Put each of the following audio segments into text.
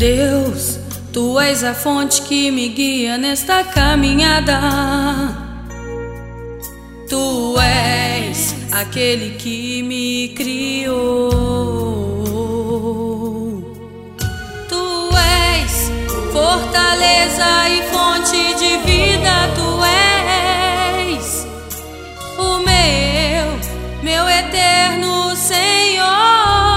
Deus, Tu és a fonte que me guia nesta caminhada. Tu és aquele que me criou. Tu és fortaleza e fonte de vida. Tu és o meu eterno Senhor.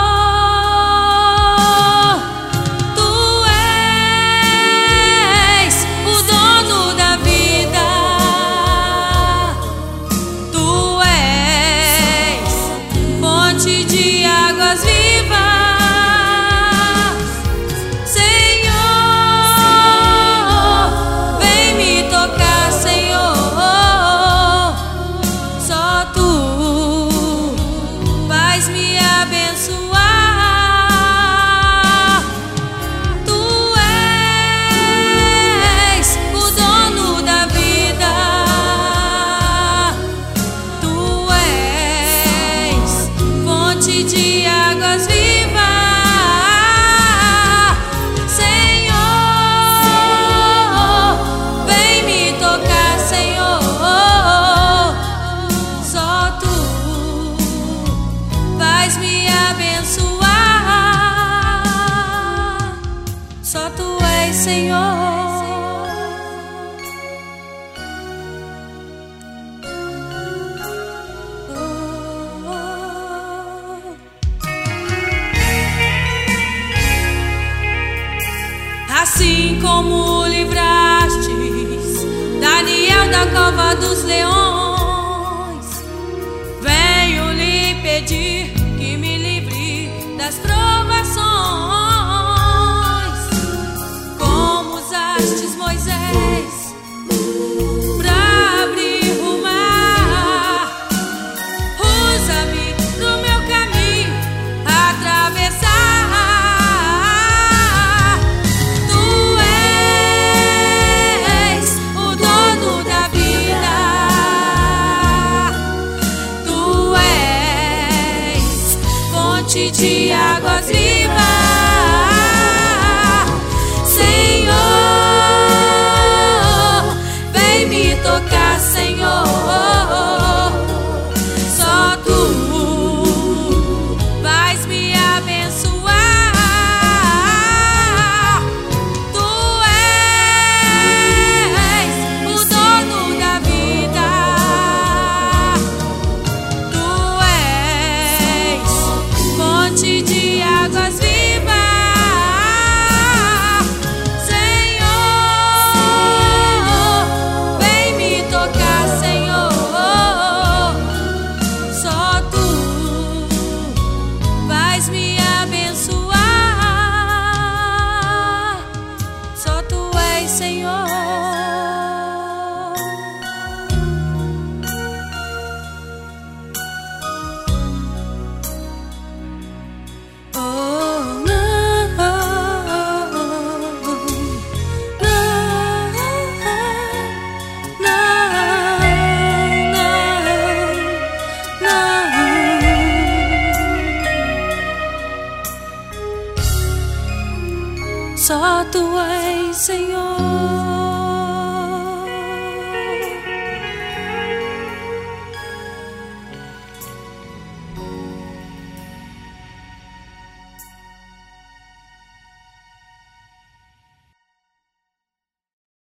De águas vivas, Senhor, vem me tocar, Senhor. Só Tu vais me abençoar. Tu és o dono da vida. Tu és fonte de águas vivas, Senhor, vem me tocar, Senhor. Só Tu vais me abençoar. Só Tu és, Senhor. Assim como livrastes Daniel da cova dos leões, venho lhe pedir que me livre das provações. Como usastes Moisés pra abrir o mar, usa-me no meu caminho atravessar. De águas vivas, Senhor, vem me tocar, Senhor. Só Tu vais me abençoar. Tu és o dono da vida. Tu és fonte de águas vivas, Senhor, vem me tocar, Senhor. Só Tu vais me abençoar. Só Tu és, Senhor. Só Tu és, Senhor.